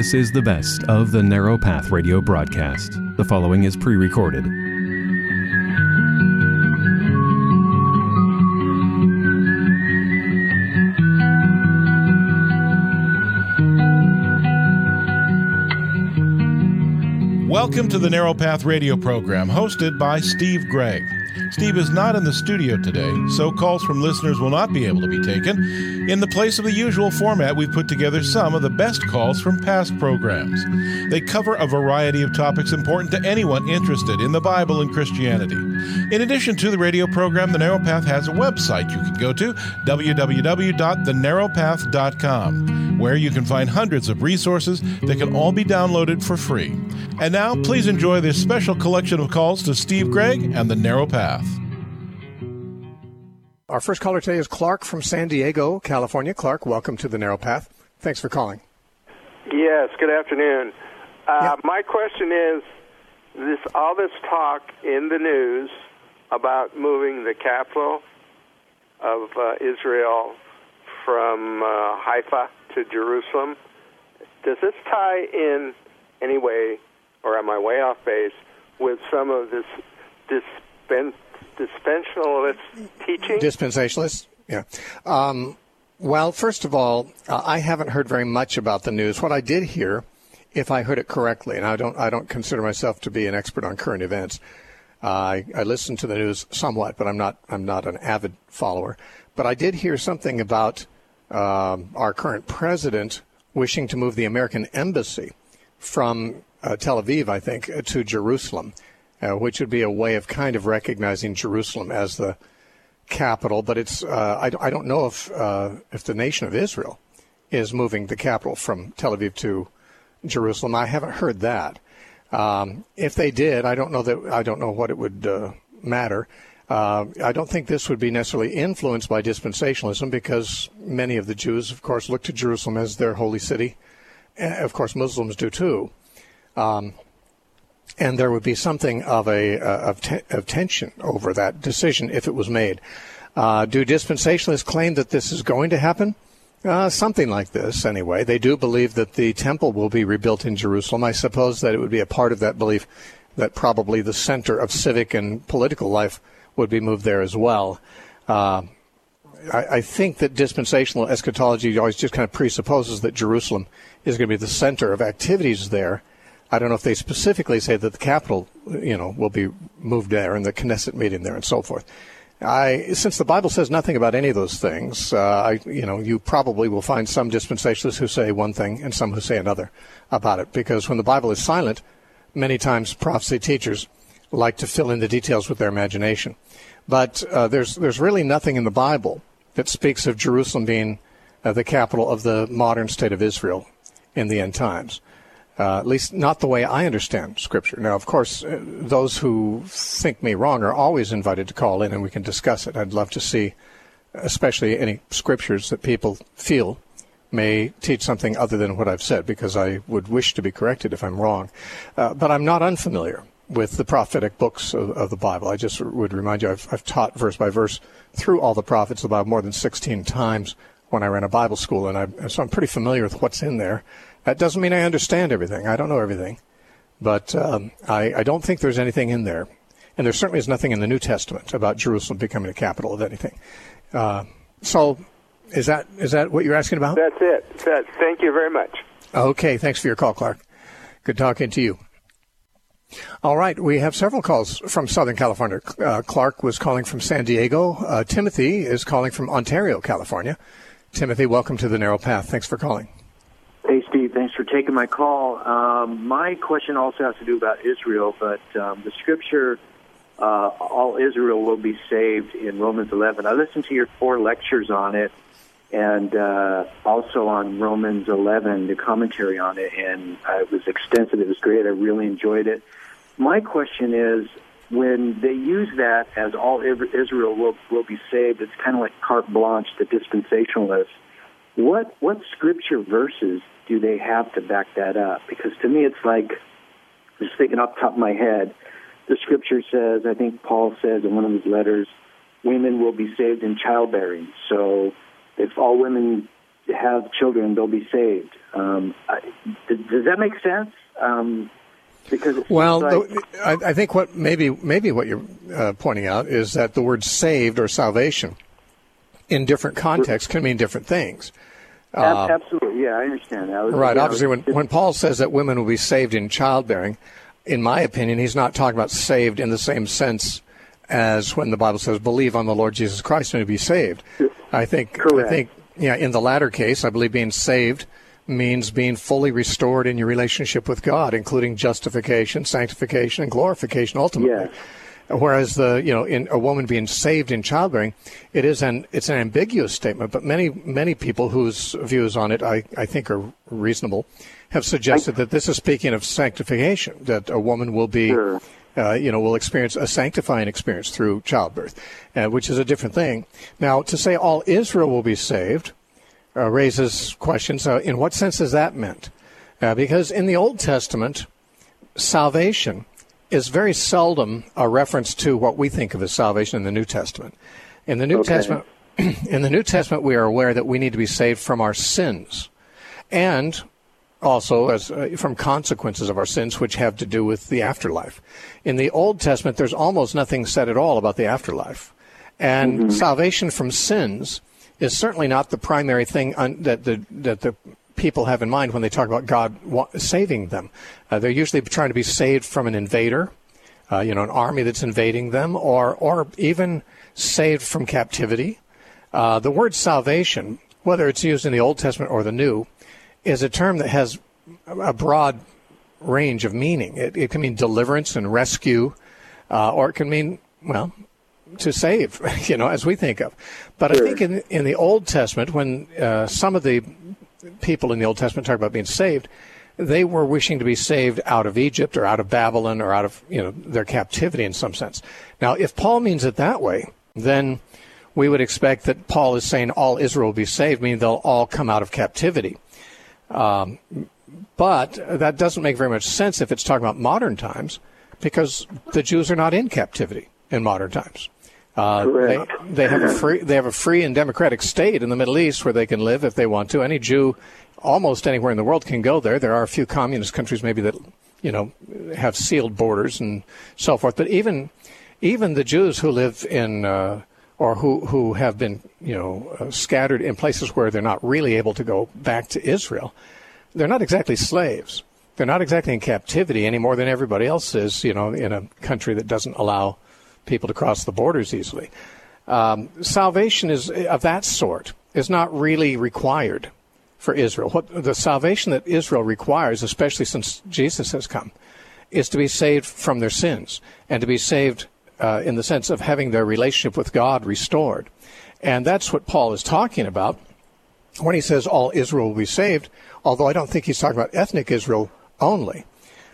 This is the best of the Narrow Path radio broadcast. The following is pre-recorded. Welcome to the Narrow Path radio program, hosted by Steve Gregg. Steve is not in the studio today, so calls from listeners will not be able to be taken. In the place of the usual format, we've put together some of the best calls from past programs. They cover a variety of topics important to anyone interested in the Bible and Christianity. In addition to the radio program, The Narrow Path has a website you can go to, www.thenarrowpath.com, where you can find hundreds of resources that can all be downloaded for free. And now, please enjoy this special collection of calls to Steve Gregg and The Narrow Path. Our first caller today is Clark from San Diego, California. Clark, welcome to The Narrow Path. Thanks for calling. Yes, good afternoon. My question is, all this talk in the news about moving the capital of Israel from Haifa to Jerusalem, does this tie in any way, or am I way off base, with some of this dispensationalist teaching? Dispensationalist, yeah. Well, first of all, I haven't heard very much about the news. What I did hear, if I heard it correctly, and I don't consider myself to be an expert on current events. I listen to the news somewhat, but I'm not an avid follower. But I did hear something about our current president wishing to move the American embassy from Tel Aviv, I think, to Jerusalem, which would be a way of kind of recognizing Jerusalem as the capital. But it's I don't know if the nation of Israel is moving the capital from Tel Aviv to Jerusalem. I haven't heard that. If they did, I don't know what it would matter. I don't think this would be necessarily influenced by dispensationalism, because many of the Jews, of course, look to Jerusalem as their holy city. Of course, Muslims do too. And there would be something of tension over that decision if it was made. Do dispensationalists claim that this is going to happen? Something like this, anyway. They do believe that the temple will be rebuilt in Jerusalem. I suppose that it would be a part of that belief that probably the center of civic and political life would be moved there as well. I think that dispensational eschatology always just kind of presupposes that Jerusalem is going to be the center of activities there. I don't know if they specifically say that the capital, will be moved there and the Knesset meeting there and so forth. Since the Bible says nothing about any of those things, you probably will find some dispensationalists who say one thing and some who say another about it. Because when the Bible is silent, many times prophecy teachers like to fill in the details with their imagination. But there's really nothing in the Bible that speaks of Jerusalem being the capital of the modern state of Israel in the end times. At least not the way I understand Scripture. Now, of course, those who think me wrong are always invited to call in and we can discuss it. I'd love to see, especially any Scriptures that people feel may teach something other than what I've said, because I would wish to be corrected if I'm wrong. But I'm not unfamiliar with the prophetic books of the Bible. I just would remind you, I've taught verse by verse through all the prophets of the Bible more than 16 times when I ran a Bible school, and so I'm pretty familiar with what's in there. That doesn't mean I understand everything. I don't know everything. But I don't think there's anything in there. And there certainly is nothing in the New Testament about Jerusalem becoming a capital of anything. So is that what you're asking about? That's it. Thank you very much. Okay. Thanks for your call, Clark. Good talking to you. All right. We have several calls from Southern California. Clark was calling from San Diego. Timothy is calling from Ontario, California. Timothy, welcome to The Narrow Path. Thanks for calling. Hey, Steve, thanks for taking my call. My question also has to do about Israel, but the Scripture, all Israel will be saved in Romans 11. I listened to your 4 lectures on it, and also on Romans 11, the commentary on it, and it was extensive. It was great. I really enjoyed it. My question is, when they use that as all Israel will be saved, it's kind of like carte blanche, the dispensationalists. What Scripture verses do they have to back that up? Because to me, it's like, just thinking off the top of my head, the Scripture says, I think Paul says in one of his letters, women will be saved in childbearing. So if all women have children, they'll be saved. Does that make sense? Because I think what maybe what you're pointing out is that the word saved or salvation in different contexts can mean different things. Absolutely, yeah, I understand that. Right, obviously when Paul says that women will be saved in childbearing, in my opinion, he's not talking about saved in the same sense as when the Bible says, believe on the Lord Jesus Christ and you'll be saved. I think, in the latter case, I believe being saved means being fully restored in your relationship with God, including justification, sanctification, and glorification ultimately. Yes. Whereas in a woman being saved in childbearing, it's an ambiguous statement. But many people whose views on it I think are reasonable have suggested that this is speaking of sanctification, that a woman will be, will experience a sanctifying experience through childbirth, which is a different thing. Now, to say all Israel will be saved raises questions. In what sense is that meant? Because in the Old Testament, salvation is very seldom a reference to what we think of as salvation in the New Testament. In the New Testament, we are aware that we need to be saved from our sins, and also as from consequences of our sins, which have to do with the afterlife. In the Old Testament, there's almost nothing said at all about the afterlife, and salvation from sins is certainly not the primary thing that the people have in mind when they talk about God saving them. They're usually trying to be saved from an invader, an army that's invading them, or even saved from captivity. The word salvation, whether it's used in the Old Testament or the New, is a term that has a broad range of meaning. It can mean deliverance and rescue, or it can mean, to save, as we think of. But I think in the Old Testament, when some of the people in the Old Testament talk about being saved, they were wishing to be saved out of Egypt or out of Babylon or out of their captivity in some sense. Now, if Paul means it that way, then we would expect that Paul is saying all Israel will be saved, meaning they'll all come out of captivity. But that doesn't make very much sense if it's talking about modern times, because the Jews are not in captivity in modern times. They have a free and democratic state in the Middle East where they can live if they want to. Any Jew, almost anywhere in the world, can go there. There are a few communist countries maybe that have sealed borders and so forth. But even the Jews who live in or who have been scattered in places where they're not really able to go back to Israel, they're not exactly slaves. They're not exactly in captivity any more than everybody else is. In a country that doesn't allow people to cross the borders easily. Salvation is of that sort is not really required for Israel. What the salvation that Israel requires, especially since Jesus has come, is to be saved from their sins and to be saved in the sense of having their relationship with God restored. And that's what Paul is talking about when he says all Israel will be saved, although I don't think he's talking about ethnic Israel only.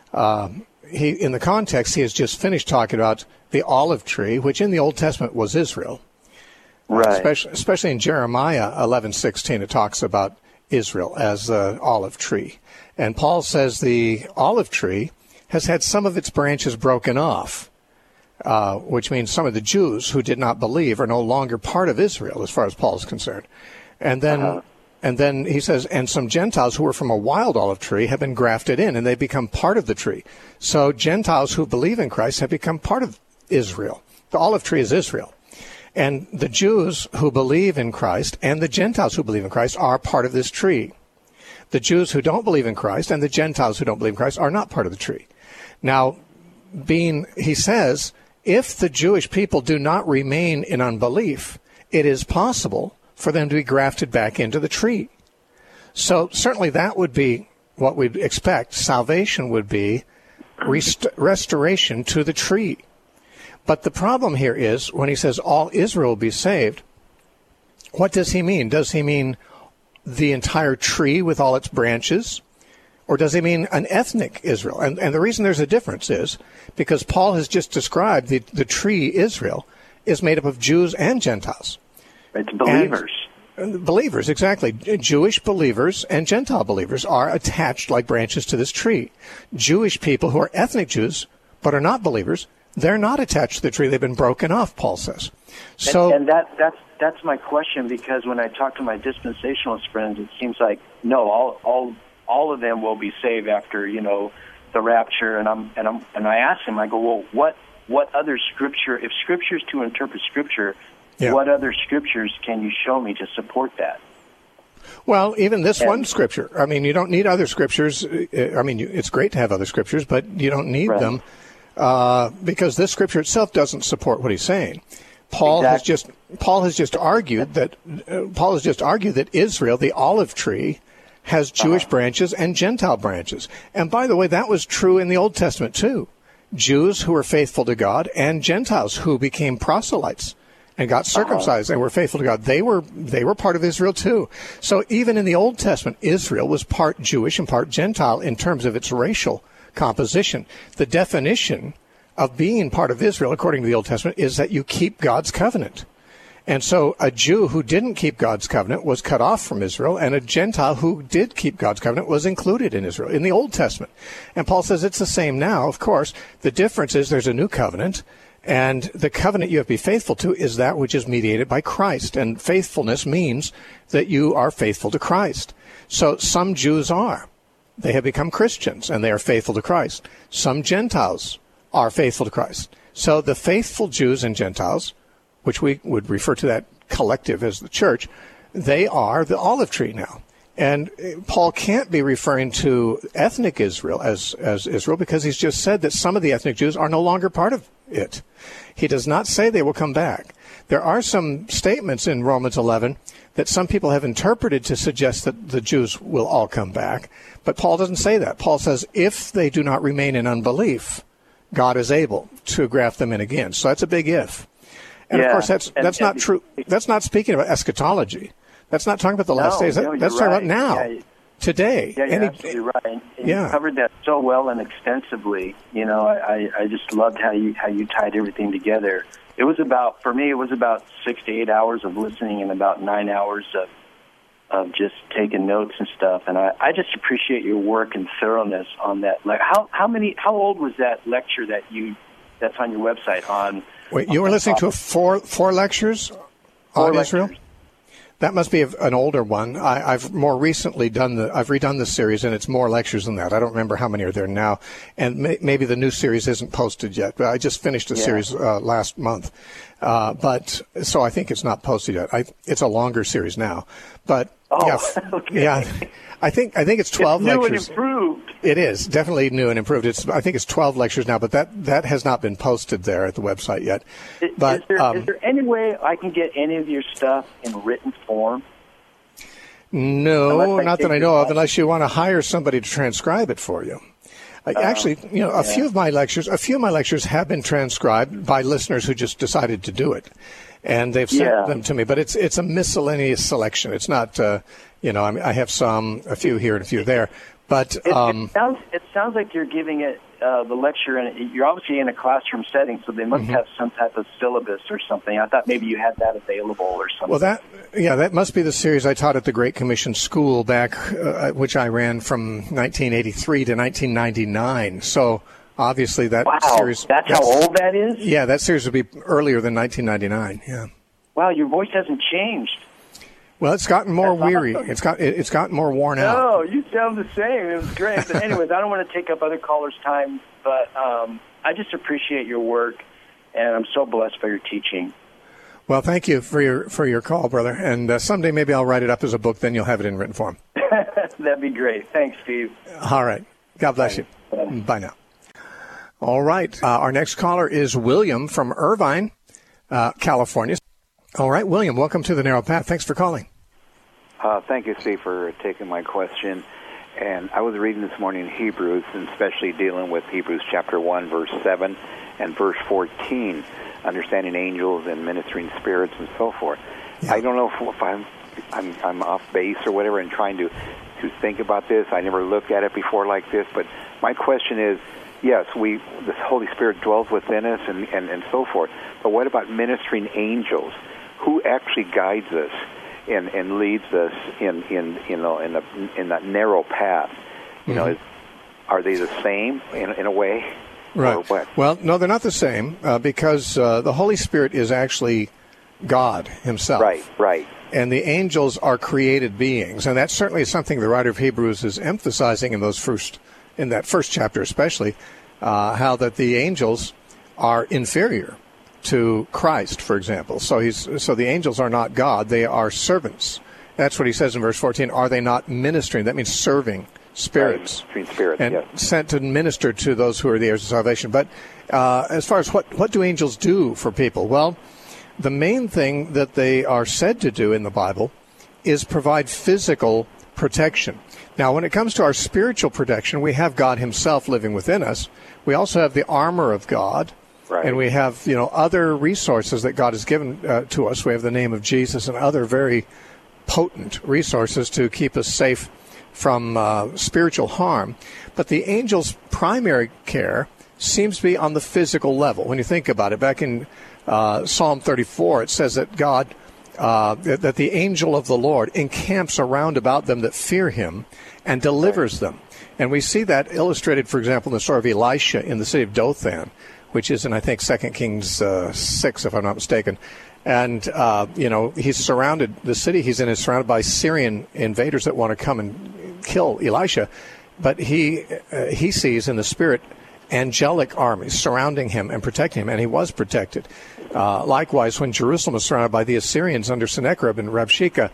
In the context, he has just finished talking about the olive tree, which in the Old Testament was Israel. Right. Especially in Jeremiah 11:16, it talks about Israel as the olive tree. And Paul says the olive tree has had some of its branches broken off, which means some of the Jews who did not believe are no longer part of Israel, as far as Paul is concerned. And then he says, and some Gentiles who were from a wild olive tree have been grafted in, and they become part of the tree. So Gentiles who believe in Christ have become part of Israel. The olive tree is Israel. And the Jews who believe in Christ and the Gentiles who believe in Christ are part of this tree. The Jews who don't believe in Christ and the Gentiles who don't believe in Christ are not part of the tree. Now, he says, if the Jewish people do not remain in unbelief, it is possible for them to be grafted back into the tree. So certainly that would be what we'd expect. Salvation would be restoration to the tree. But the problem here is when he says all Israel will be saved, what does he mean? Does he mean the entire tree with all its branches? Or does he mean an ethnic Israel? And the reason there's a difference is because Paul has just described the tree Israel is made up of Jews and Gentiles. It's believers. Believers, exactly. Jewish believers and Gentile believers are attached like branches to this tree. Jewish people who are ethnic Jews but are not believers, they're not attached to the tree. They've been broken off, Paul says. So, and that's that's my question, because when I talk to my dispensationalist friends, it seems like no, all of them will be saved after the rapture, and I ask them, I go, well, what other scripture? If Scripture is to interpret Scripture, what other scriptures can you show me to support that? Well, even this one scripture. I mean, you don't need other scriptures. I mean, it's great to have other scriptures, but you don't need them because this scripture itself doesn't support what he's saying. Paul has just argued that Israel, the olive tree, has Jewish branches and Gentile branches. And by the way, that was true in the Old Testament too. Jews who were faithful to God and Gentiles who became proselytes and got circumcised and were faithful to God. They were part of Israel too. So even in the Old Testament, Israel was part Jewish and part Gentile in terms of its racial composition. The definition of being part of Israel, according to the Old Testament, is that you keep God's covenant. And so a Jew who didn't keep God's covenant was cut off from Israel, and a Gentile who did keep God's covenant was included in Israel in the Old Testament. And Paul says it's the same now, of course. The difference is there's a new covenant, and the covenant you have to be faithful to is that which is mediated by Christ. And faithfulness means that you are faithful to Christ. So some Jews are. They have become Christians, and they are faithful to Christ. Some Gentiles are faithful to Christ. So the faithful Jews and Gentiles, which we would refer to that collective as the church, they are the olive tree now. And Paul can't be referring to ethnic Israel as Israel because he's just said that some of the ethnic Jews are no longer part of it. He does not say they will come back. There are some statements in Romans 11 that some people have interpreted to suggest that the Jews will all come back. But Paul doesn't say that. Paul says if they do not remain in unbelief, God is able to graft them in again. So that's a big if. And of course, that's not true. That's not speaking about eschatology. That's not talking about the last days. That's talking about now, today. Yeah, you're absolutely right. And you covered that so well and extensively. I just loved how you tied everything together. It was about 6 to 8 hours of listening and about 9 hours of just taking notes and stuff. And I just appreciate your work and thoroughness on that. Like how old was that lecture that's on your website on? Wait, you were listening to four lectures on Israel? That must be an older one. I've more recently I've redone the series, and it's more lectures than that. I don't remember how many are there now, and maybe the new series isn't posted yet. But I just finished the series last month, but so I think it's not posted yet. It's a longer series now, but I think it's 12 it's new lectures. And improved. It is definitely new and improved. I think it's 12 lectures now, but that has not been posted there at the website yet. Is there any way I can get any of your stuff in written form? No, not that I know of, unless you want to hire somebody to transcribe it for you. Actually, a few of my lectures have been transcribed by listeners who just decided to do it, and they've sent them to me. But it's a miscellaneous selection. It's not, I have a few here and a few there. But it sounds like you're giving it the lecture, and you're obviously in a classroom setting, so they must have some type of syllabus or something. I thought maybe you had that available or something. Well, that must be the series I taught at the Great Commission School back, which I ran from 1983 to 1999. So obviously that series. That's how old that is? Yeah, that series would be earlier than 1999. Yeah. Wow, your voice hasn't changed. Well, it's gotten more weary. Awesome. It's gotten more worn out. No, you sound the same. It was great. But anyways, I don't want to take up other callers' time, but I just appreciate your work, and I'm so blessed by your teaching. Well, thank you for your call, brother. And someday maybe I'll write it up as a book. Then you'll have it in written form. That'd be great. Thanks, Steve. All right. God bless you. Bye now. All right. Our next caller is William from Irvine, California. All right, William, welcome to the Narrow Path. Thanks for calling. Thank you, Steve, for taking my question. And I was reading this morning Hebrews, and especially dealing with Hebrews chapter 1, verse 7 and verse 14, understanding angels and ministering spirits and so forth. Yeah. I don't know if I'm off base or whatever and trying to think about this. I never looked at it before like this, but my question is, yes, the Holy Spirit dwells within us and so forth, but what about ministering angels? Who actually guides us and leads us in that narrow path? Are they the same in a way? Right. Well, no, they're not the same because the Holy Spirit is actually God himself. Right. And the angels are created beings. And that's certainly something the writer of Hebrews is emphasizing in that first chapter especially, how that the angels are inferior to Christ, for example. So the angels are not God. They are servants. That's what he says in verse 14. Are they not ministering? That means serving spirits. Right. Spirits, and yes. Sent to minister to those who are the heirs of salvation. But as far as what do angels do for people? Well, the main thing that they are said to do in the Bible is provide physical protection. Now, when it comes to our spiritual protection, we have God himself living within us. We also have the armor of God. Right. And we have, other resources that God has given to us. We have the name of Jesus and other very potent resources to keep us safe from spiritual harm. But the angels' primary care seems to be on the physical level. When you think about it, back in Psalm 34, it says that God, that the angel of the Lord encamps around about them that fear him and delivers them. And we see that illustrated, for example, in the story of Elisha in the city of Dothan, which is in, I think, 2 Kings 6, if I'm not mistaken. And, he's surrounded, the city he's in is surrounded by Syrian invaders that want to come and kill Elisha. But he sees in the spirit angelic armies surrounding him and protecting him, and he was protected. Likewise, when Jerusalem was surrounded by the Assyrians under Sennacherib and Rabshakeh,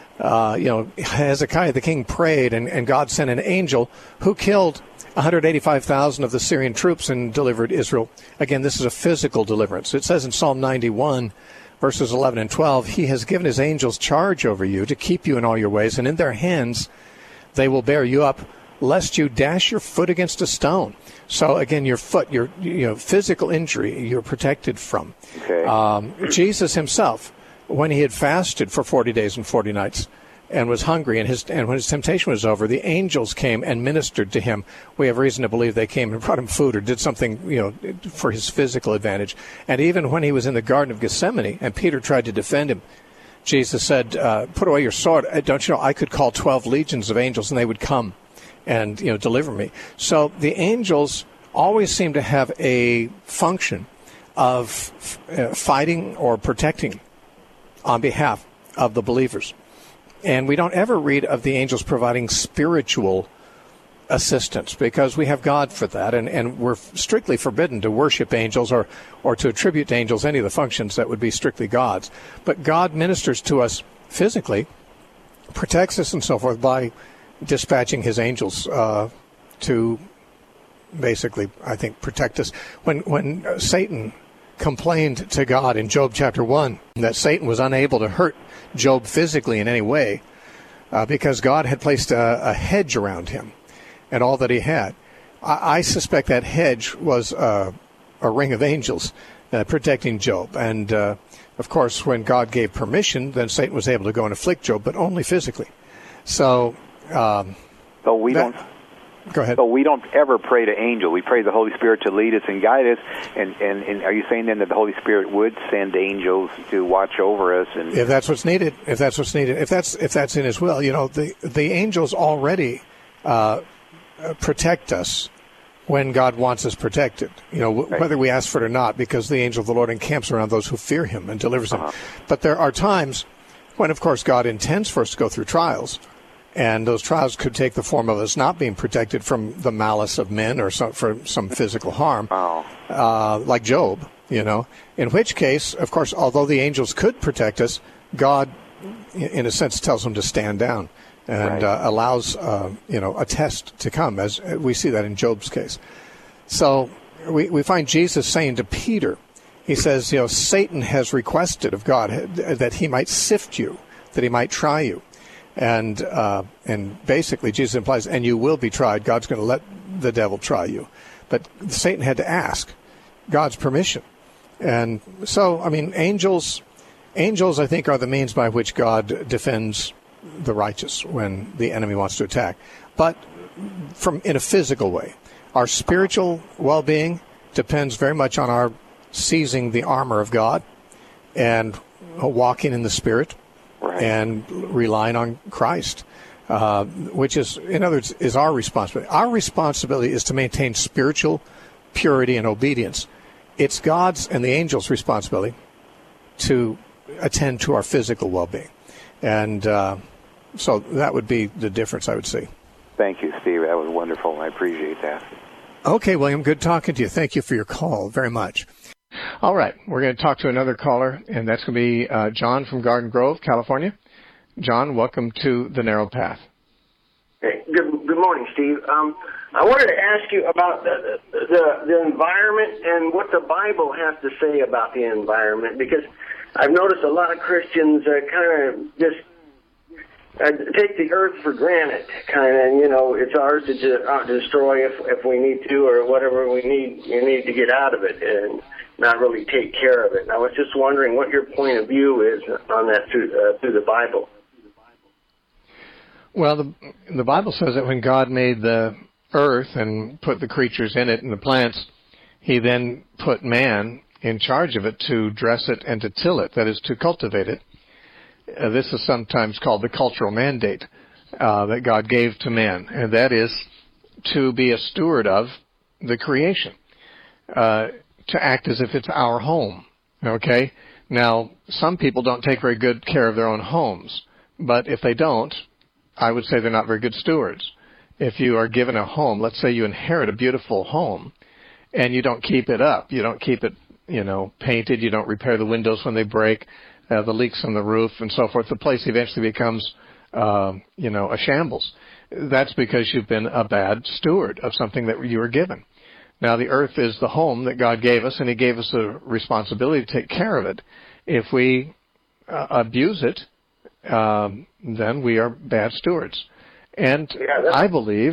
Hezekiah the king prayed, and God sent an angel who killed 185,000 of the Syrian troops and delivered Israel. Again, this is a physical deliverance. It says in Psalm 91, verses 11 and 12, he has given his angels charge over you to keep you in all your ways, and in their hands they will bear you up, lest you dash your foot against a stone. So again, your foot, your physical injury, you're protected from. Okay. Jesus himself, when he had fasted for 40 days and 40 nights and was hungry, and when his temptation was over, the angels came and ministered to him. We have reason to believe they came and brought him food or did something, for his physical advantage. And even when he was in the Garden of Gethsemane and Peter tried to defend him, Jesus said, put away your sword. Don't you know I could call 12 legions of angels and they would come and deliver me. So the angels always seem to have a function of fighting or protecting on behalf of the believers. And we don't ever read of the angels providing spiritual assistance because we have God for that, and we're strictly forbidden to worship angels or to attribute to angels any of the functions that would be strictly God's. But God ministers to us physically, protects us and so forth by dispatching his angels to basically, I think, protect us. When Satan complained to God in Job chapter 1 that Satan was unable to hurt Job physically in any way because God had placed a hedge around him and all that he had. I suspect that hedge was a ring of angels protecting Job. And, of course, when God gave permission, then Satan was able to go and afflict Job, but only physically. So... Go ahead. So we don't ever pray to angels. We pray the Holy Spirit to lead us and guide us. And are you saying then that the Holy Spirit would send angels to watch over us? And if that's what's needed, if that's in His will, the angels already protect us when God wants us protected. Right. Whether we ask for it or not, because the angel of the Lord encamps around those who fear Him and delivers them. But there are times when, of course, God intends for us to go through trials. And those trials could take the form of us not being protected from the malice of men or for some physical harm, like Job, in which case, of course, although the angels could protect us, God, in a sense, tells them to stand down and allows, a test to come, as we see that in Job's case. So we find Jesus saying to Peter, he says, Satan has requested of God that he might sift you, that he might try you. And basically Jesus implies, and you will be tried. God's going to let the devil try you. But Satan had to ask God's permission. And so, angels, I think, are the means by which God defends the righteous when the enemy wants to attack. But in a physical way. Our spiritual well-being depends very much on our seizing the armor of God and walking in the Spirit. Right. And relying on Christ, which is, in other words, is our responsibility. Our responsibility is to maintain spiritual purity and obedience. It's God's and the angels' responsibility to attend to our physical well-being. And so that would be the difference, I would see. Thank you, Steve. That was wonderful. I appreciate that. Okay, William, good talking to you. Thank you for your call very much. All right, we're going to talk to another caller, and that's going to be John from Garden Grove, California. John, welcome to The Narrow Path. Hey, good morning, Steve. I wanted to ask you about the environment and what the Bible has to say about the environment, because I've noticed a lot of Christians kind of just take the earth for granted, kind of, it's ours to destroy if we need to, or whatever you need to get out of it, and not really take care of it. And I was just wondering what your point of view is on that through the Bible. Well, the Bible says that when God made the earth and put the creatures in it and the plants, he then put man in charge of it to dress it and to till it, that is, to cultivate it. This is sometimes called the cultural mandate that God gave to man, and that is to be a steward of the creation, to act as if it's our home, okay? Now, some people don't take very good care of their own homes, but if they don't, I would say they're not very good stewards. If you are given a home, let's say you inherit a beautiful home, and you don't keep it up, you don't keep it, painted, you don't repair the windows when they break, the leaks on the roof and so forth, the place eventually becomes, a shambles. That's because you've been a bad steward of something that you were given. Now, the earth is the home that God gave us, and he gave us a responsibility to take care of it. If we abuse it, then we are bad stewards. And I believe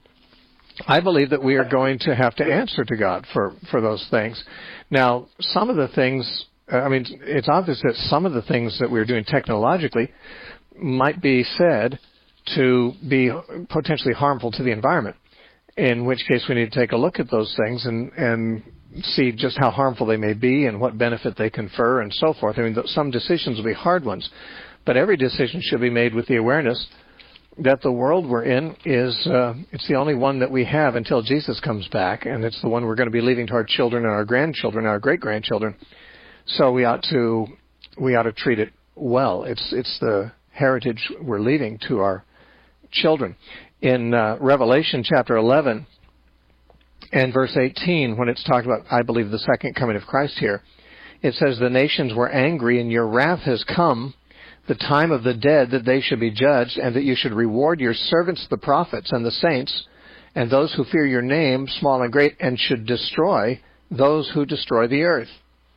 that we are going to have to answer to God for those things. Now, some of the things, it's obvious that some of the things that we're doing technologically might be said to be potentially harmful to the environment, in which case we need to take a look at those things and see just how harmful they may be and what benefit they confer and so forth. Some decisions will be hard ones, but every decision should be made with the awareness that the world we're in is it's the only one that we have until Jesus comes back, and it's the one we're going to be leaving to our children and our grandchildren, our great-grandchildren. So we ought to treat it well. It's the heritage we're leaving to our children. In Revelation chapter 11 and verse 18, when it's talked about, I believe, the second coming of Christ here, it says, "The nations were angry, and your wrath has come, the time of the dead, that they should be judged, and that you should reward your servants, the prophets and the saints, and those who fear your name, small and great, and should destroy those who destroy the earth."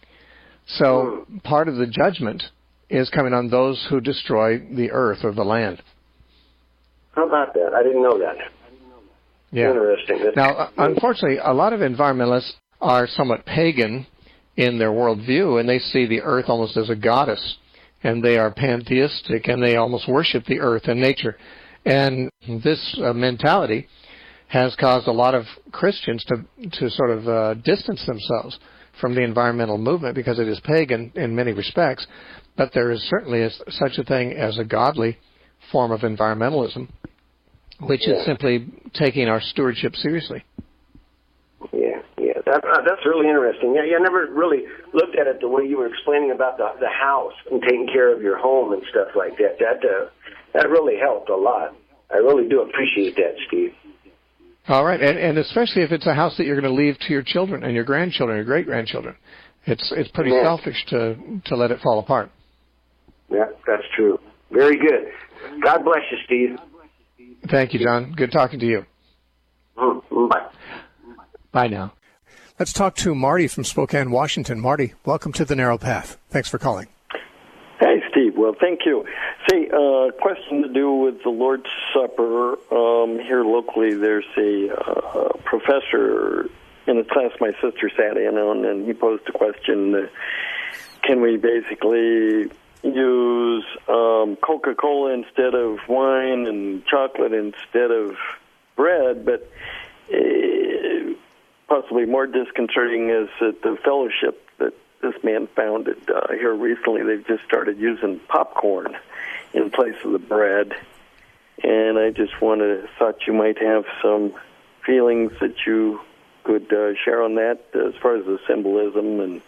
So part of the judgment is coming on those who destroy the earth or the land. How about that? I didn't know that. Yeah. Interesting. Now, unfortunately, a lot of environmentalists are somewhat pagan in their worldview, and they see the earth almost as a goddess, and they are pantheistic, and they almost worship the earth and nature. And this mentality has caused a lot of Christians to sort of distance themselves from the environmental movement because it is pagan in many respects, but there is certainly such a thing as a godly form of environmentalism, which is simply taking our stewardship seriously. Yeah, that's really interesting. Yeah, I never really looked at it the way you were explaining about the house and taking care of your home and stuff like that. That really helped a lot. I really do appreciate that, Steve. All right, and especially if it's a house that you're going to leave to your children and your grandchildren, your great-grandchildren. It's pretty selfish to let it fall apart. Yeah, that's true. Very good. God bless you, Steve. Thank you, John. Good talking to you. Bye. Bye now. Let's talk to Marty from Spokane, Washington. Marty, welcome to The Narrow Path. Thanks for calling. Hey, Steve. Well, thank you. Say, question to do with the Lord's Supper. Here locally, there's a professor in a class my sister sat in on, and he posed a question, can we basically use Coca-Cola instead of wine and chocolate instead of bread, but possibly more disconcerting is that the fellowship that this man founded here recently, they've just started using popcorn in place of the bread. And I just thought you might have some feelings that you could share on that as far as the symbolism and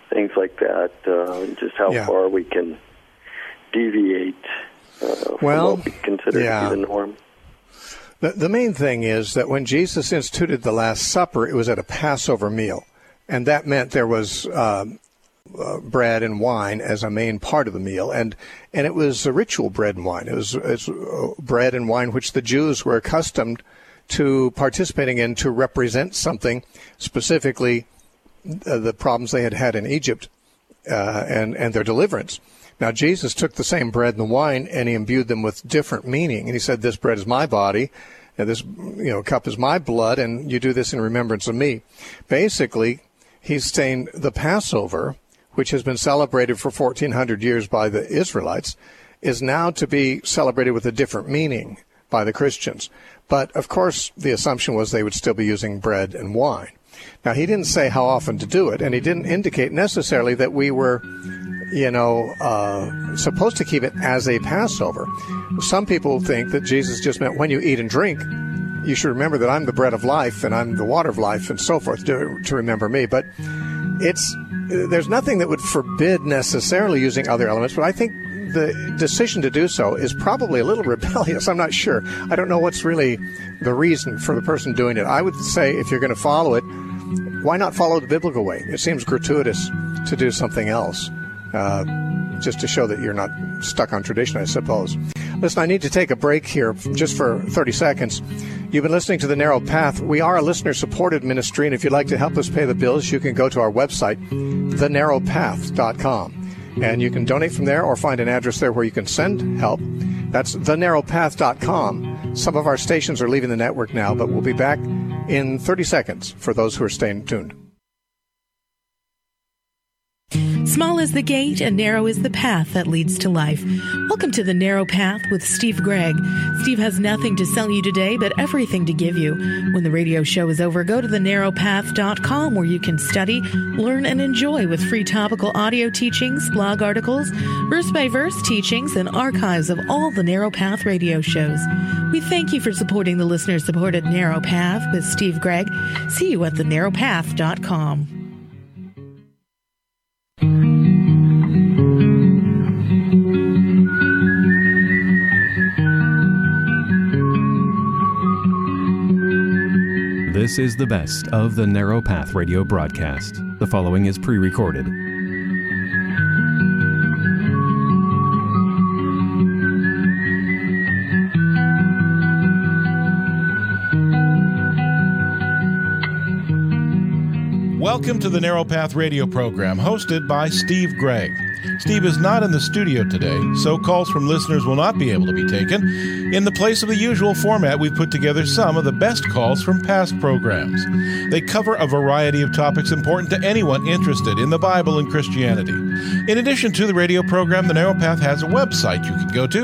things like that, just how far we can deviate from what we consider to be the norm. The main thing is that when Jesus instituted the Last Supper, it was at a Passover meal, and that meant there was bread and wine as a main part of the meal, and it was a ritual bread and wine. It was bread and wine which the Jews were accustomed to participating in to represent something, specifically the problems they had had in Egypt and their deliverance. Now, Jesus took the same bread and the wine, and he imbued them with different meaning. And he said, this bread is my body, and this cup is my blood, and you do this in remembrance of me. Basically, he's saying the Passover, which has been celebrated for 1,400 years by the Israelites, is now to be celebrated with a different meaning by the Christians. But, of course, the assumption was they would still be using bread and wine. Now, he didn't say how often to do it, and he didn't indicate necessarily that we were supposed to keep it as a Passover. Some people think that Jesus just meant when you eat and drink, you should remember that I'm the bread of life and I'm the water of life and so forth to remember me. But there's nothing that would forbid necessarily using other elements, but I think the decision to do so is probably a little rebellious. I'm not sure. I don't know what's really the reason for the person doing it. I would say if you're going to follow it, why not follow the biblical way? It seems gratuitous to do something else. Just to show that you're not stuck on tradition, I suppose. Listen, I need to take a break here just for 30 seconds. You've been listening to The Narrow Path. We are a listener-supported ministry, and if you'd like to help us pay the bills, you can go to our website, thenarrowpath.com. And you can donate from there or find an address there where you can send help. That's thenarrowpath.com. Some of our stations are leaving the network now, but we'll be back in 30 seconds for those who are staying tuned. Small is the gate and narrow is the path that leads to life. Welcome to The Narrow Path with Steve Gregg. Steve has nothing to sell you today, but everything to give you. When the radio show is over, go to thenarrowpath.com where you can study, learn, and enjoy with free topical audio teachings, blog articles, verse-by-verse teachings, and archives of all the Narrow Path radio shows. We thank you for supporting the listener-supported Narrow Path with Steve Gregg. See you at thenarrowpath.com. This is the best of the Narrow Path radio broadcast. The following is pre-recorded. Welcome to the Narrow Path radio program, hosted by Steve Gregg. Steve is not in the studio today, so calls from listeners will not be able to be taken. In the place of the usual format, we've put together some of the best calls from past programs. They cover a variety of topics important to anyone interested in the Bible and Christianity. In addition to the radio program, The Narrow Path has a website you can go to,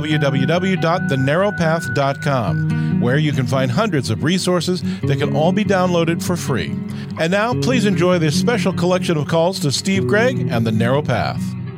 www.thenarrowpath.com, where you can find hundreds of resources that can all be downloaded for free. And now, please enjoy this special collection of calls to Steve Gregg and The Narrow Path.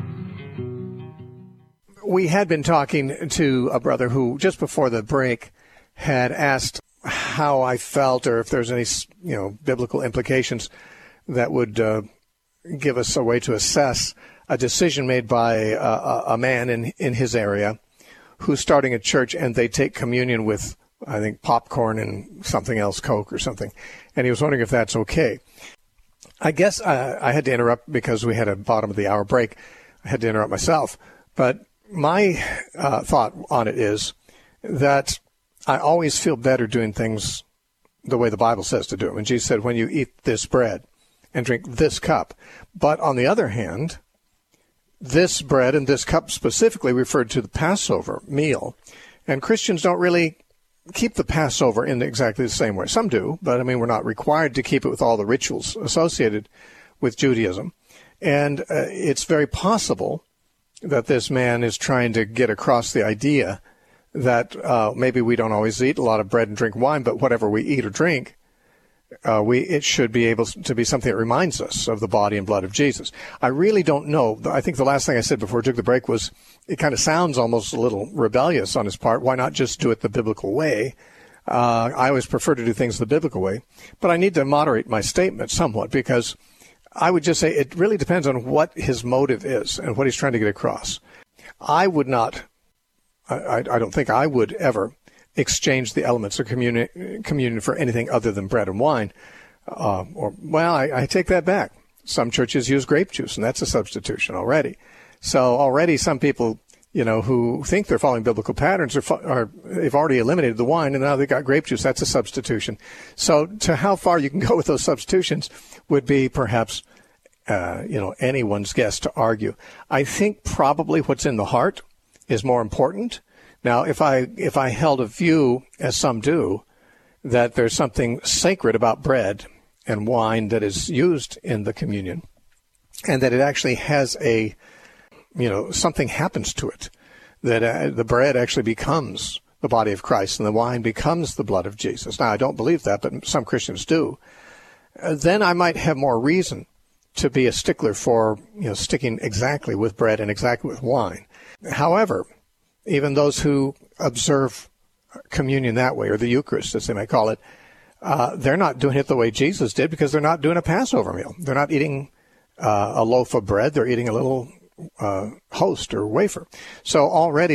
We had been talking to a brother who, just before the break, had asked how I felt or if there's any, biblical implications that would give us a way to assess a decision made by a man in his area who's starting a church, and they take communion with, I think, popcorn and something else, Coke or something. And he was wondering if that's okay. I guess I had to interrupt because we had a bottom of the hour break. I had to interrupt myself. But my thought on it is that I always feel better doing things the way the Bible says to do it. When Jesus said, when you eat this bread and drink this cup. But on the other hand, this bread and this cup specifically referred to the Passover meal. And Christians don't really keep the Passover in exactly the same way. Some do, but we're not required to keep it with all the rituals associated with Judaism. And it's very possible that this man is trying to get across the idea that maybe we don't always eat a lot of bread and drink wine, but whatever we eat or drink, it should be able to be something that reminds us of the body and blood of Jesus. I really don't know. I think the last thing I said before I took the break was it kind of sounds almost a little rebellious on his part. Why not just do it the biblical way? I always prefer to do things the biblical way, but I need to moderate my statement somewhat because I would just say it really depends on what his motive is and what he's trying to get across. I would not, I don't think I would ever exchange the elements of communion for anything other than bread and wine. I take that back. Some churches use grape juice, and that's a substitution already. So already some people, who think they're following biblical patterns they've already eliminated the wine, and now they've got grape juice. That's a substitution. So to how far you can go with those substitutions would be perhaps, anyone's guess to argue. I think probably what's in the heart is more important. Now, if I held a view, as some do, that there's something sacred about bread and wine that is used in the communion, and that it actually has something happens to it, that the bread actually becomes the body of Christ and the wine becomes the blood of Jesus. Now, I don't believe that, but some Christians do. Then I might have more reason to be a stickler for, sticking exactly with bread and exactly with wine. However, even those who observe communion that way, or the Eucharist, as they may call it, they're not doing it the way Jesus did, because they're not doing a Passover meal. They're not eating a loaf of bread. They're eating a little host or wafer. So already,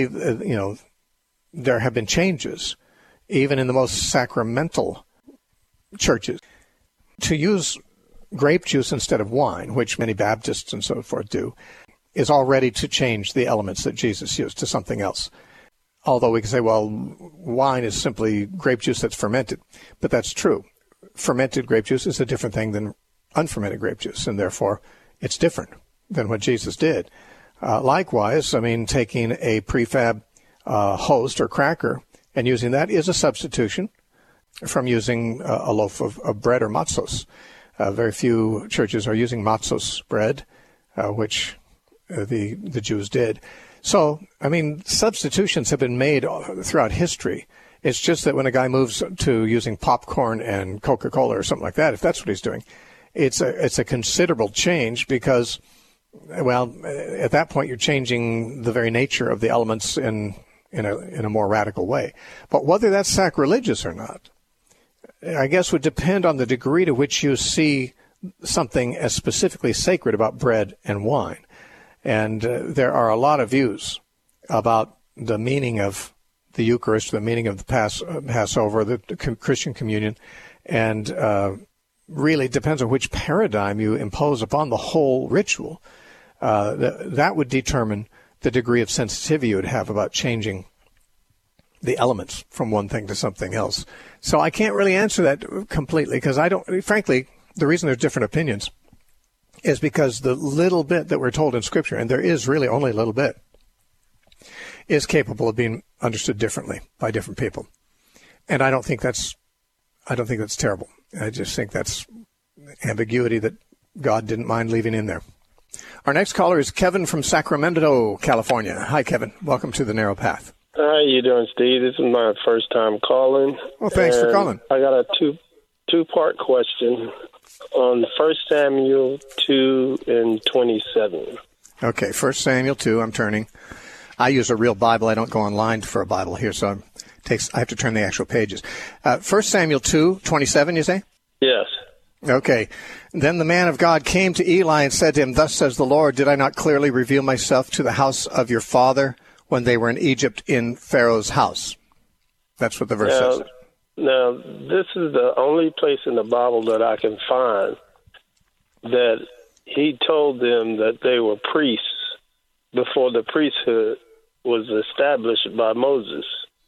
there have been changes, even in the most sacramental churches, to use grape juice instead of wine, which many Baptists and so forth do, is already to change the elements that Jesus used to something else. Although we can say, well, wine is simply grape juice that's fermented. But that's true. Fermented grape juice is a different thing than unfermented grape juice, and therefore it's different than what Jesus did. Likewise, taking a prefab host or cracker and using that is a substitution from using a loaf of bread or matzos. Very few churches are using matzos bread, which the Jews did. So, substitutions have been made throughout history. It's just that when a guy moves to using popcorn and Coca-Cola or something like that, if that's what he's doing, it's a considerable change because, at that point you're changing the very nature of the elements in a more radical way. But whether that's sacrilegious or not, I guess would depend on the degree to which you see something as specifically sacred about bread and wine. And there are a lot of views about the meaning of the Eucharist, the meaning of the Passover, the Christian communion, and really depends on which paradigm you impose upon the whole ritual. That would determine the degree of sensitivity you would have about changing the elements from one thing to something else. So I can't really answer that completely because frankly, the reason there's different opinions is because the little bit that we're told in Scripture, and there is really only a little bit, is capable of being understood differently by different people. And I don't think that's terrible. I just think that's ambiguity that God didn't mind leaving in there. Our next caller is Kevin from Sacramento, California. Hi, Kevin. Welcome to The Narrow Path. How you doing, Steve? This is my first time calling. Well, thanks for calling. I got a two-part question on 1 Samuel 2 and 27. Okay, 1 Samuel 2, I'm turning. I use a real Bible. I don't go online for a Bible here, so I have to turn the actual pages. 1 Samuel 2, 27, you say? Yes. Okay. Then the man of God came to Eli and said to him, "Thus says the Lord, did I not clearly reveal myself to the house of your father when they were in Egypt in Pharaoh's house?" That's what the verse says. Now, this is the only place in the Bible that I can find that he told them that they were priests before the priesthood was established by Moses.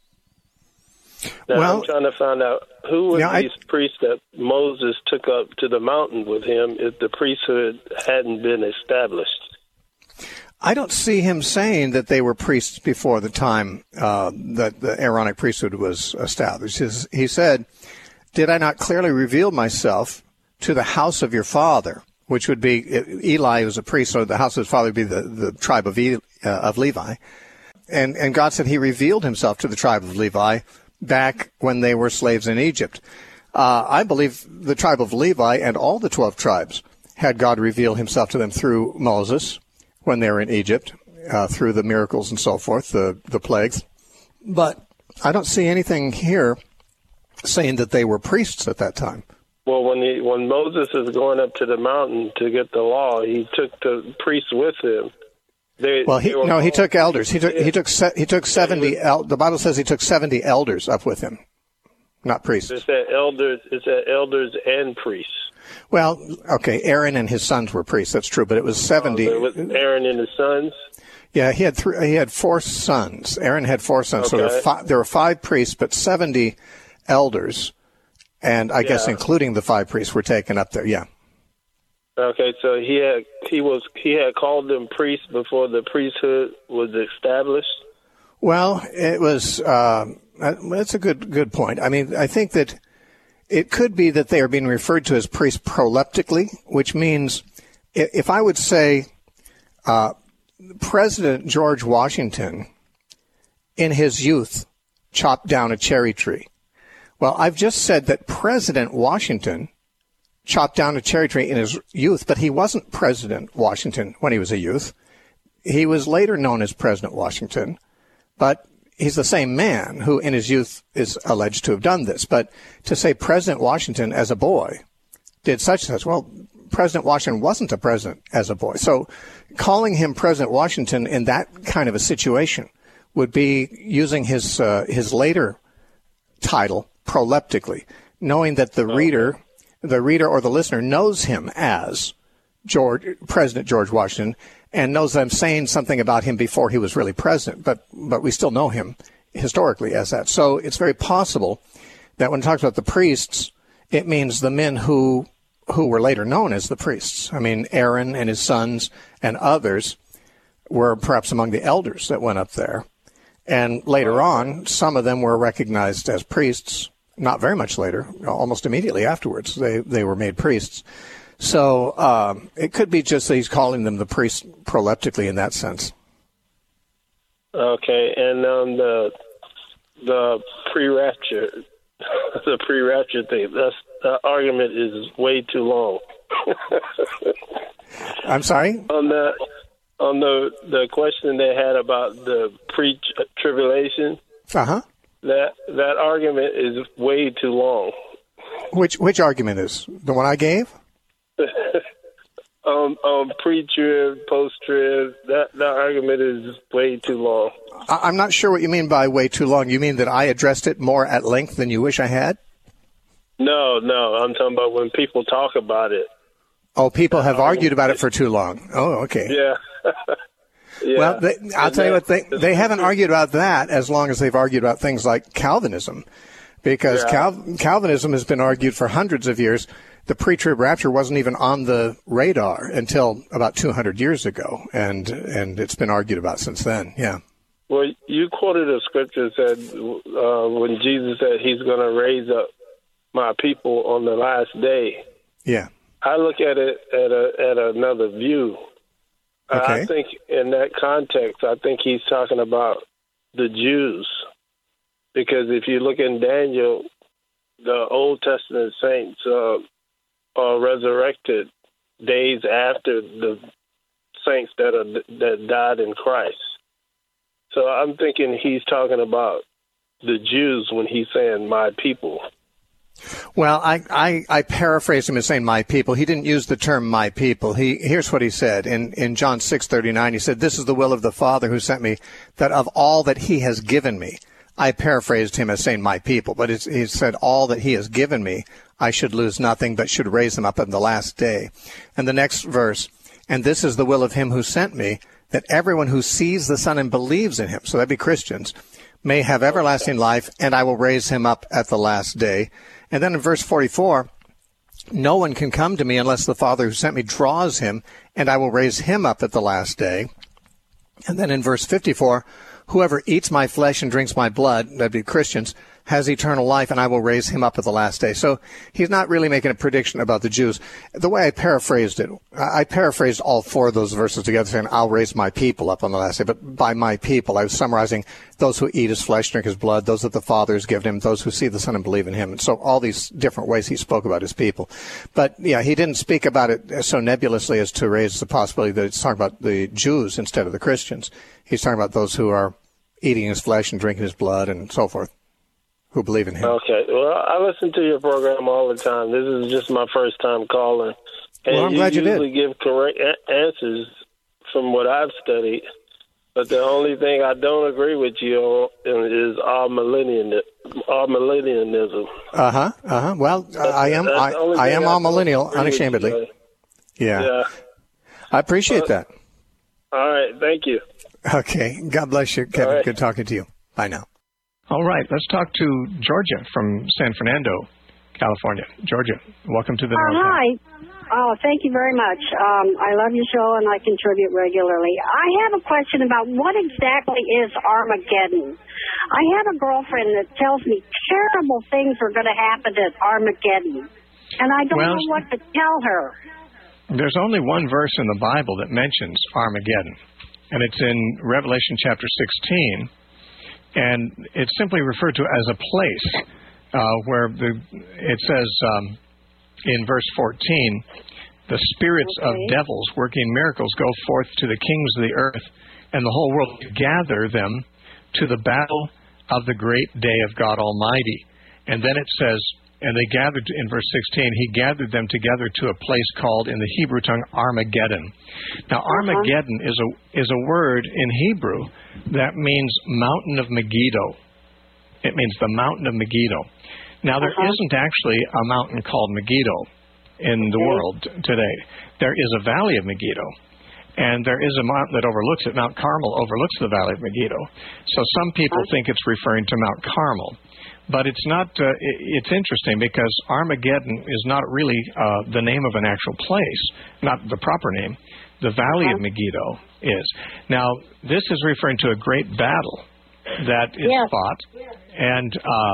Now, I'm trying to find out who were these priests that Moses took up to the mountain with him if the priesthood hadn't been established. I don't see him saying that they were priests before the time that the Aaronic priesthood was established. He said, "Did I not clearly reveal myself to the house of your father?" Which would be, Eli was a priest, so the house of his father would be the tribe of Levi. And God said he revealed himself to the tribe of Levi back when they were slaves in Egypt. I believe the tribe of Levi and all the 12 tribes had God reveal himself to them through Moses when they were in Egypt, through the miracles and so forth, the plagues. But I don't see anything here saying that they were priests at that time. Well, when Moses is going up to the mountain to get the law, he took the priests with him. He took elders. He took 70. The Bible says he took 70 elders up with him, not priests. It's that elders and priests. Well, okay, Aaron and his sons were priests. That's true, but it was 70. It was Aaron and his sons. Yeah, he had 4 sons. Aaron had 4 sons, okay. So there were 5 priests, but 70 elders, and I guess including the 5 priests were taken up there. Yeah. Okay, so he had called them priests before the priesthood was established. Well, it was. That's a good point. I mean, I think that it could be that they are being referred to as priests proleptically, which means if I would say President George Washington in his youth chopped down a cherry tree. Well, I've just said that President Washington chopped down a cherry tree in his youth, but he wasn't President Washington when he was a youth. He was later known as President Washington, but he's the same man who in his youth is alleged to have done this. But to say President Washington as a boy did such and such, well, President Washington wasn't a president as a boy. So calling him President Washington in that kind of a situation would be using his later title proleptically, knowing that the reader or the listener knows him as President George Washington and knows that I'm saying something about him before he was really president, but we still know him historically as that. So it's very possible that when it talks about the priests, it means the men who were later known as the priests. I mean, Aaron and his sons and others were perhaps among the elders that went up there. And later on, some of them were recognized as priests, not very much later, almost immediately afterwards. They were made priests. So it could be just that he's calling them the priests proleptically in that sense. Okay, and the pre-rapture, the pre-rapture thing, the argument is way too long. I'm sorry? On the question they had about the pre-tribulation, that argument is way too long. Which argument is the one I gave? Pre-trib, post-trib, that argument is way too long. I'm not sure what you mean by way too long. You mean that I addressed it more at length than you wish I had? No, I'm talking about when people talk about it. Oh, people have argued about it for too long. Oh, okay. Yeah. Yeah. Well, I'll tell you what, they haven't argued about that as long as they've argued about things like Calvinism, because Calvinism has been argued for hundreds of years. The pre-trib rapture wasn't even on the radar until about 200 years ago, and it's been argued about since then. Yeah. Well, you quoted a scripture that said when Jesus said he's going to raise up my people on the last day. Yeah. I look at it at another view. Okay. I think in that context, I think he's talking about the Jews. Because if you look in Daniel, the Old Testament saints are resurrected days after the saints that died in Christ. So I'm thinking he's talking about the Jews when he's saying my people. Well, I paraphrased him as saying my people. He didn't use the term my people. Here's what he said in John 6:39. He said, "This is the will of the Father who sent me, that of all that he has given me." I paraphrased him as saying my people, but he said all that he has given me, I should lose nothing, but should raise them up in the last day. And the next verse, "And this is the will of him who sent me, that everyone who sees the Son and believes in him," so that'd be Christians, "may have everlasting life, and I will raise him up at the last day." And then in verse 44, "No one can come to me unless the Father who sent me draws him, and I will raise him up at the last day." And then in verse 54, "Whoever eats my flesh and drinks my blood," that'd be Christians, "has eternal life, and I will raise him up at the last day." So he's not really making a prediction about the Jews. The way I paraphrased it, I paraphrased all 4 of those verses together, saying, "I'll raise my people up on the last day." But by my people, I was summarizing those who eat his flesh, drink his blood, those that the Father has given him, those who see the Son and believe in him. And so all these different ways he spoke about his people. But, yeah, he didn't speak about it so nebulously as to raise the possibility that it's talking about the Jews instead of the Christians. He's talking about those who are eating his flesh and drinking his blood and so forth. who believe in him. Okay. Well, I listen to your program all the time. This is just my first time calling. And well, I'm glad you did. You usually give correct answers from what I've studied. But the only thing I don't agree with you on is amillennialism. Well, I am amillennial unashamedly. Yeah. I appreciate that. All right. Thank you. Okay. God bless you, Kevin. Right. Good talking to you. Bye now. All right. Let's talk to Georgia from San Fernando, California. Georgia, welcome to the Hi. Oh, thank you very much. I love your show, and I contribute regularly. I have a question about what exactly is Armageddon. I have a girlfriend that tells me terrible things are going to happen at Armageddon, and I don't know what to tell her. There's only one verse in the Bible that mentions Armageddon, and it's in Revelation chapter 16, and it's simply referred to as a place where it says... in verse 14, the spirits of devils working miracles go forth to the kings of the earth and the whole world to gather them to the battle of the great day of God Almighty. And then it says, and they gathered, in verse 16, he gathered them together to a place called, in the Hebrew tongue, Armageddon. Now, Armageddon is a word in Hebrew that means mountain of Megiddo. It means the mountain of Megiddo. Now, there isn't actually a mountain called Megiddo in the world today. There is a valley of Megiddo, and there is a mountain that overlooks it. Mount Carmel overlooks the valley of Megiddo. So some people think it's referring to Mount Carmel. But it's not. It's interesting because Armageddon is not really the name of an actual place, not the proper name. The valley of Megiddo is. Now, this is referring to a great battle that is fought, and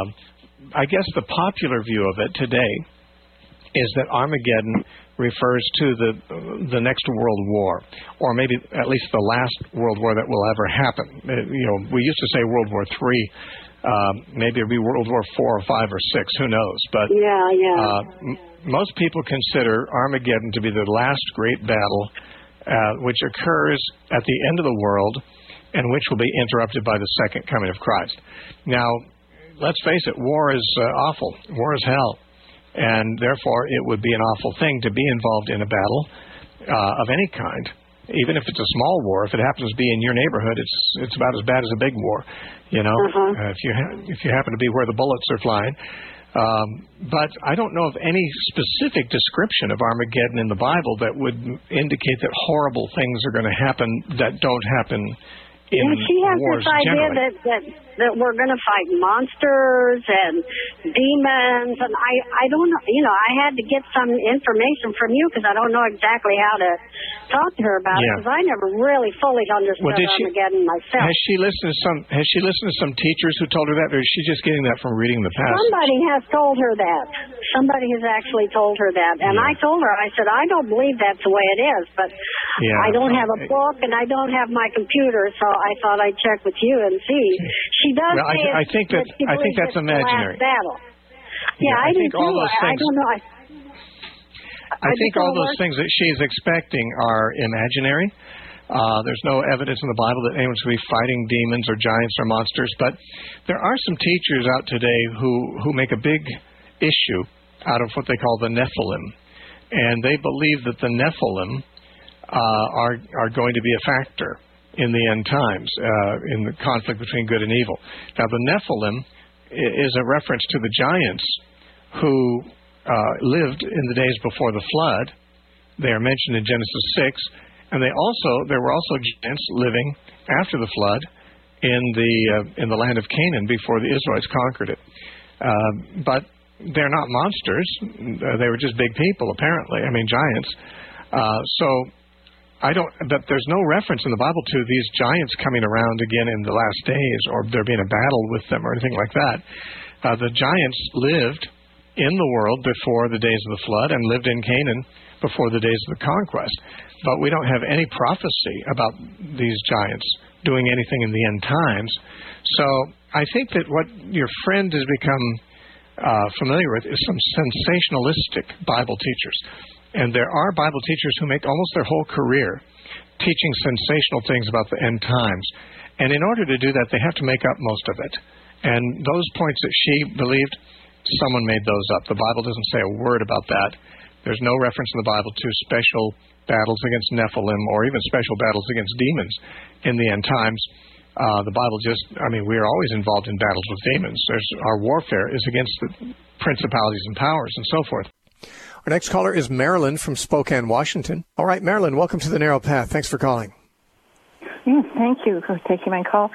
I guess the popular view of it today is that Armageddon refers to the next world war, or maybe at least the last world war that will ever happen. We used to say World War III. Maybe it'll be World War IV or V or VI. Who knows? But most people consider Armageddon to be the last great battle, which occurs at the end of the world, and which will be interrupted by the second coming of Christ. Now, let's face it, war is awful. War is hell. And therefore, it would be an awful thing to be involved in a battle of any kind. Even if it's a small war, if it happens to be in your neighborhood, it's about as bad as a big war. If you happen to be where the bullets are flying. But I don't know of any specific description of Armageddon in the Bible that would indicate that horrible things are going to happen that don't happen in she has wars this idea that we're going to fight monsters and demons, and I don't know. I had to get some information from you because I don't know exactly how to talk to her about it because I never really fully understood Armageddon myself. Has she listened to some teachers who told her that, or is she just getting that from reading the passage? Somebody has told her that. Somebody has actually told her that, and I told her, I said, I don't believe that's the way it is, but I don't have a book and I don't have my computer, so I thought I'd check with you and see. She does say I think that's imaginary. Battle. I do too. I don't know. I think all those things that she's expecting are imaginary. There's no evidence in the Bible that anyone's going to be fighting demons or giants or monsters. But there are some teachers out today who make a big issue out of what they call the Nephilim. And they believe that the Nephilim are going to be a factor in the end times, in the conflict between good and evil. Now, the Nephilim is a reference to the giants who lived in the days before the flood. They are mentioned in Genesis 6, and there were also giants living after the flood in the land of Canaan before the Israelites conquered it. But they're not monsters. They were just big people, apparently. I mean, giants. But there's no reference in the Bible to these giants coming around again in the last days, or there being a battle with them or anything like that. The giants lived in the world before the days of the flood and lived in Canaan before the days of the conquest. But we don't have any prophecy about these giants doing anything in the end times. So I think that what your friend has become familiar with is some sensationalistic Bible teachers. And there are Bible teachers who make almost their whole career teaching sensational things about the end times. And in order to do that, they have to make up most of it. And those points that she believed, someone made those up. The Bible doesn't say a word about that. There's no reference in the Bible to special battles against Nephilim or even special battles against demons in the end times. The Bible we are always involved in battles with demons. Our warfare is against the principalities and powers and so forth. Our next caller is Marilyn from Spokane, Washington. All right, Marilyn, welcome to the Narrow Path. Thanks for calling. Yes, thank you for taking my call.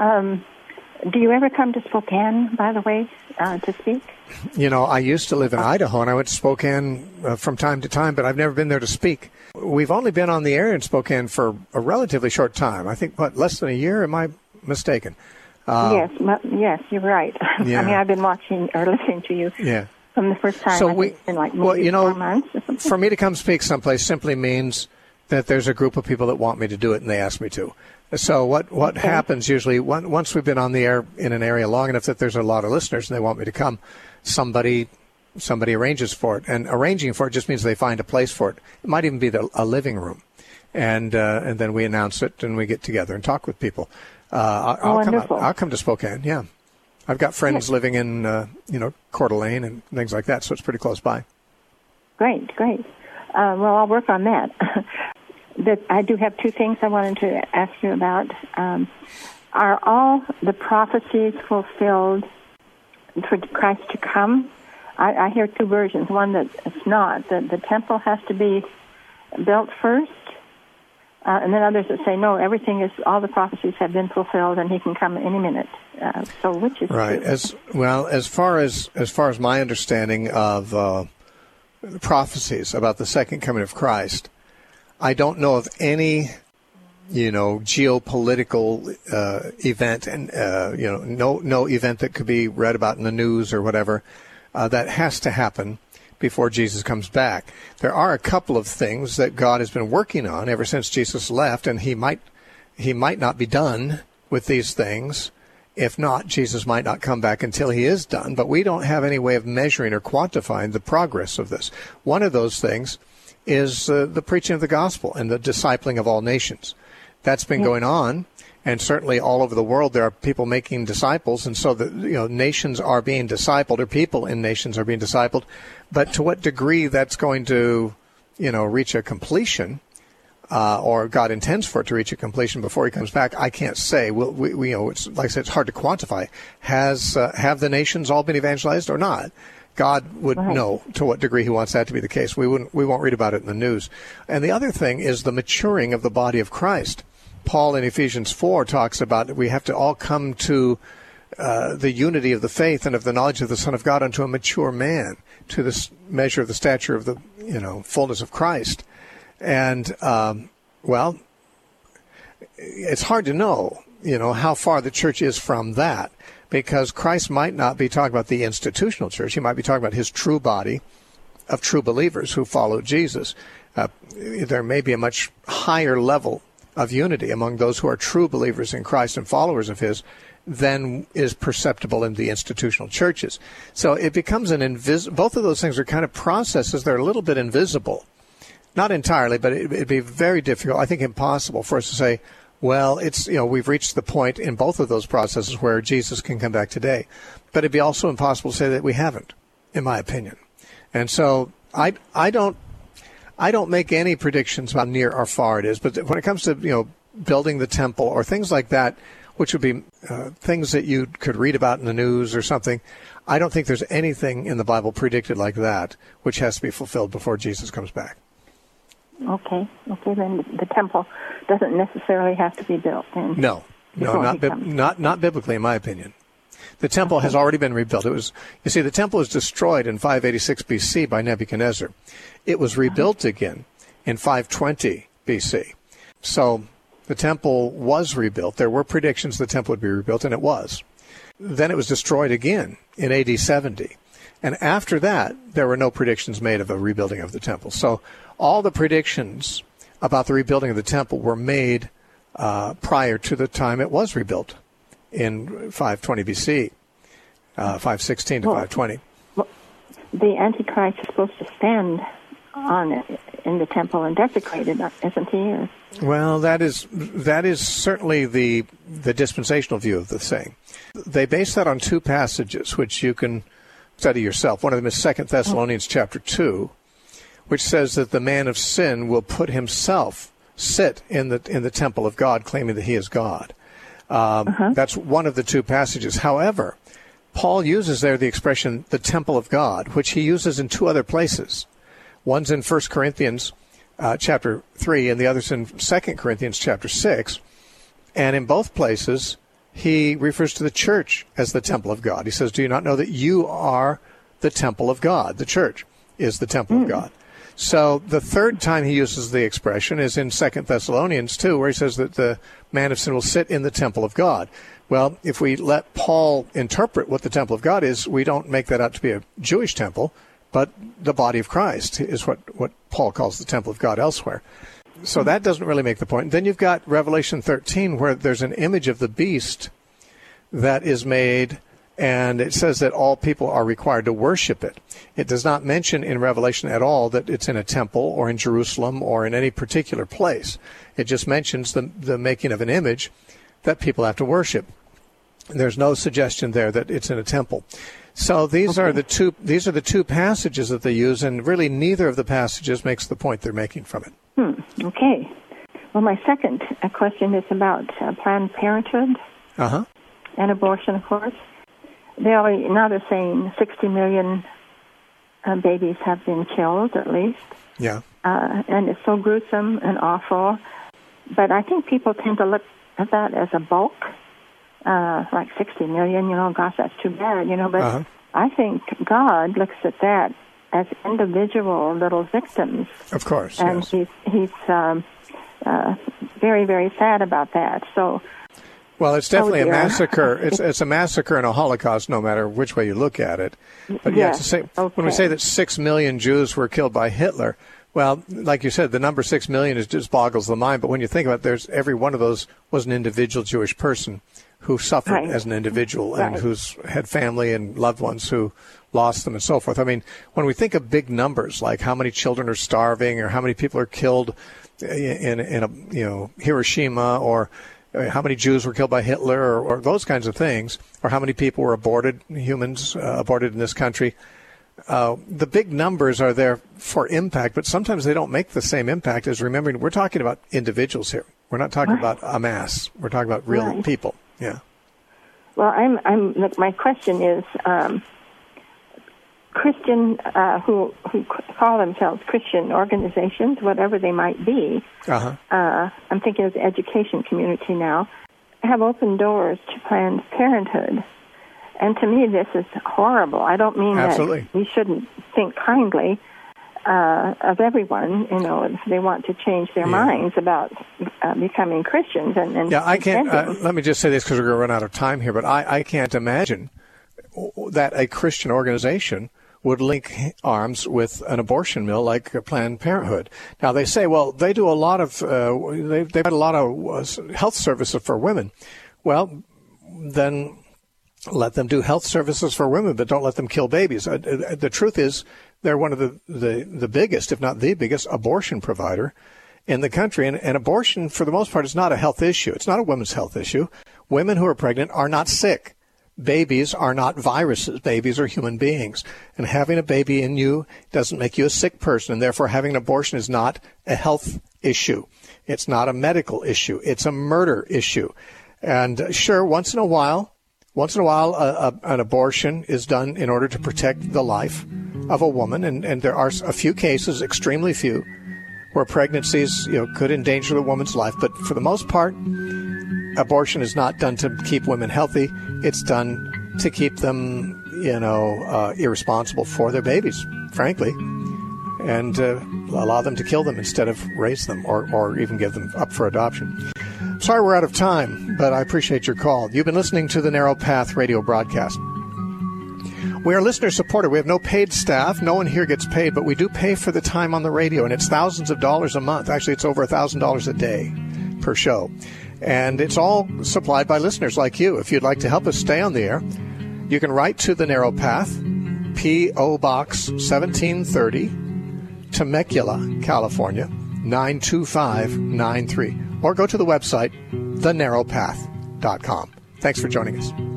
Do you ever come to Spokane, by the way, to speak? I used to live in Idaho, and I went to Spokane from time to time, but I've never been there to speak. We've only been on the air in Spokane for a relatively short time. I think, less than a year? Am I mistaken? Yes, you're right. Yeah. I've been watching or listening to you from the first time. So it's been like maybe 4 months or something. For me to come speak someplace simply means that there's a group of people that want me to do it, and they ask me to. So what happens usually, once we've been on the air in an area long enough that there's a lot of listeners and they want me to come, somebody arranges for it. And arranging for it just means they find a place for it. It might even be a living room. And then we announce it and we get together and talk with people. I'll come to Spokane, yeah. I've got friends living in, Coeur d'Alene and things like that, so it's pretty close by. Great. Well, I'll work on that. I do have two things I wanted to ask you about. Are all the prophecies fulfilled for Christ to come? I hear two versions. One that it's not, that the temple has to be built first, and then others that say, no, all the prophecies have been fulfilled and he can come any minute. So which is right? true? As far as my understanding of prophecies about the second coming of Christ, I don't know of any, geopolitical event, and no event that could be read about in the news or whatever that has to happen before Jesus comes back. There are a couple of things that God has been working on ever since Jesus left, and he might not be done with these things. If not, Jesus might not come back until he is done. But we don't have any way of measuring or quantifying the progress of this. One of those things is the preaching of the gospel and the discipling of all nations. That's been going on, and certainly all over the world there are people making disciples, and so nations are being discipled, or people in nations are being discipled. But to what degree that's going to, reach a completion, or God intends for it to reach a completion before he comes back, I can't say. It's like I said, it's hard to quantify. Have the nations all been evangelized or not? God would know to what degree he wants that to be the case. We won't read about it in the news. And the other thing is the maturing of the body of Christ. Paul in Ephesians 4 talks about that we have to all come to the unity of the faith and of the knowledge of the Son of God unto a mature man, to the measure of the stature of the fullness of Christ. And it's hard to know how far the church is from that. Because Christ might not be talking about the institutional church. He might be talking about his true body of true believers who follow Jesus. There may be a much higher level of unity among those who are true believers in Christ and followers of his than is perceptible in the institutional churches. So it becomes both of those things are kind of processes that are a little bit invisible. Not entirely, but it'd be very difficult, I think impossible for us to say, well, it's, we've reached the point in both of those processes where Jesus can come back today. But it'd be also impossible to say that we haven't, in my opinion. And so I don't make any predictions about near or far it is. But when it comes to, building the temple or things like that, which would be things that you could read about in the news or something, I don't think there's anything in the Bible predicted like that, which has to be fulfilled before Jesus comes back. Okay, then the temple doesn't necessarily have to be built. No, not biblically, in my opinion. The temple has already been rebuilt. The temple was destroyed in 586 BC by Nebuchadnezzar. It was rebuilt again in 520 BC. So the temple was rebuilt. There were predictions the temple would be rebuilt, and it was. Then it was destroyed again in AD 70. And after that, there were no predictions made of a rebuilding of the temple. So all the predictions about the rebuilding of the temple were made prior to the time it was rebuilt in 520 BC, 516 to 520. Well, the Antichrist is supposed to stand in the temple and desecrated, isn't he? Well, that is certainly the dispensational view of the thing. They base that on two passages, which you can study yourself. One of them is 2 Thessalonians chapter 2, which says that the man of sin will put himself, sit in the temple of God, claiming that he is God. That's one of the two passages. However, Paul uses there the expression, the temple of God, which he uses in two other places. One's in 1 Corinthians chapter 3, and the other's in 2 Corinthians chapter 6. And in both places, he refers to the church as the temple of God. He says, do you not know that you are the temple of God? The church is the temple of God. So the third time he uses the expression is in 2 Thessalonians 2, where he says that the man of sin will sit in the temple of God. Well, if we let Paul interpret what the temple of God is, we don't make that out to be a Jewish temple, but the body of Christ is what Paul calls the temple of God elsewhere. So that doesn't really make the point. Then you've got Revelation 13, where there's an image of the beast that is made, and it says that all people are required to worship it. It does not mention in Revelation at all that it's in a temple or in Jerusalem or in any particular place. It just mentions the making of an image that people have to worship. There's no suggestion there that it's in a temple. So these are the two passages that they use, and really neither of the passages makes the point they're making from it. Okay. Well, my second question is about Planned Parenthood and abortion, of course. Now they're saying 60 million babies have been killed, at least. Yeah. And it's so gruesome and awful. But I think people tend to look at that as a bulk, like 60 million, gosh, that's too bad, but I think God looks at that as individual little victims. Of course, and yes. he's very, very sad about that. So, well, it's definitely a massacre. It's a massacre and a Holocaust, no matter which way you look at it. But when we say that 6 million Jews were killed by Hitler, well, like you said, the number 6 million just boggles the mind. But when you think about it, every one of those was an individual Jewish person who suffered as an individual and who's had family and loved ones who lost them and so forth. I mean, when we think of big numbers, like how many children are starving or how many people are killed in Hiroshima, or how many Jews were killed by Hitler, or those kinds of things, or how many people were aborted in this country, the big numbers are there for impact, but sometimes they don't make the same impact as remembering we're talking about individuals here. We're not talking about a mass. We're talking about real people. Yeah. Well, my question is, Christian who call themselves Christian organizations, whatever they might be. I'm thinking of the education community now, have opened doors to Planned Parenthood. And to me, this is horrible. I don't mean that we shouldn't think kindly of everyone, if they want to change their minds about becoming Christians. I can't, let me just say this because we're going to run out of time here, but I can't imagine that a Christian organization would link arms with an abortion mill like Planned Parenthood. Now, they say, well, they do a lot of, they've had a lot of health services for women. Well, then let them do health services for women, but don't let them kill babies. The truth is, they're one of the biggest, if not the biggest, abortion provider in the country. And abortion, for the most part, is not a health issue. It's not a women's health issue. Women who are pregnant are not sick. Babies are not viruses. Babies are human beings. And having a baby in you doesn't make you a sick person. And therefore, having an abortion is not a health issue. It's not a medical issue. It's a murder issue. And sure, once in a while, an abortion is done in order to protect the life of a woman, and there are a few cases, extremely few, where pregnancies could endanger the woman's life. But for the most part, abortion is not done to keep women healthy. It's done to keep them, irresponsible for their babies, frankly, and allow them to kill them instead of raise them or even give them up for adoption. Sorry we're out of time, but I appreciate your call. You've been listening to the Narrow Path radio broadcast. We are listener-supported. We have no paid staff. No one here gets paid, but we do pay for the time on the radio, and it's thousands of dollars a month. Actually, it's over $1,000 a day per show. And it's all supplied by listeners like you. If you'd like to help us stay on the air, you can write to the Narrow Path, P.O. Box 1730, Temecula, California, 92593. Or go to the website, thenarrowpath.com. Thanks for joining us.